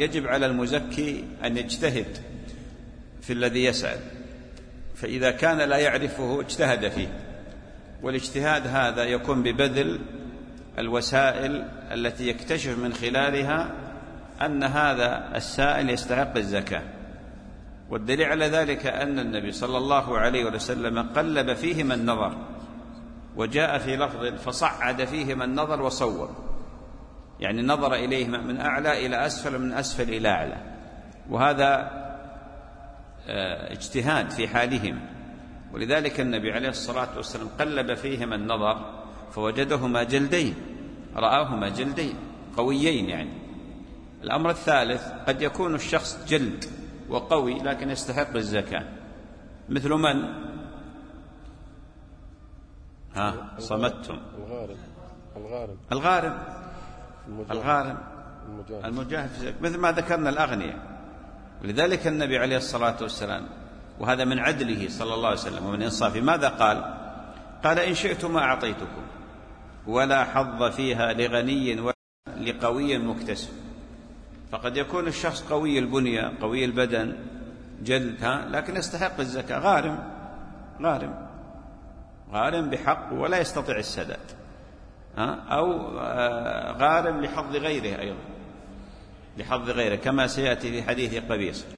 يجب على المزكي أن يجتهد في الذي يسأل، فإذا كان لا يعرفه اجتهد فيه، والاجتهاد هذا يكون ببذل الوسائل التي يكتشف من خلالها أن هذا السائل يستحق الزكاة. والدليل على ذلك أن النبي صلى الله عليه وسلم قلب فيهما النظر، وجاء في لفظ فصعد فيهما النظر وصور، يعني نظر إليهما من أعلى إلى أسفل ومن أسفل إلى أعلى، وهذا اجتهاد في حالهم. ولذلك النبي عليه الصلاة والسلام قلب فيهما النظر فوجدهما جلدين، رآهما جلدين قويين. يعني الأمر الثالث قد يكون الشخص جلد وقوي لكن يستحق الزكاة، مثل من؟ صمتم. الغارم المجاهد، مثل ما ذكرنا الأغنياء. ولذلك النبي عليه الصلاة والسلام، وهذا من عدله صلى الله عليه وسلم ومن إنصافه، ماذا قال؟ قال إن شئتم أعطيتكم ولا حظ فيها لغني ولا لقوي مكتسب. فقد يكون الشخص قوي البنية قوي البدن جلد لكن يستحق الزكاة، غارم بحق ولا يستطيع السداد، أو غارم لحظ غيره، أيضا لحظ غيره كما سيأتي في حديث قبيص.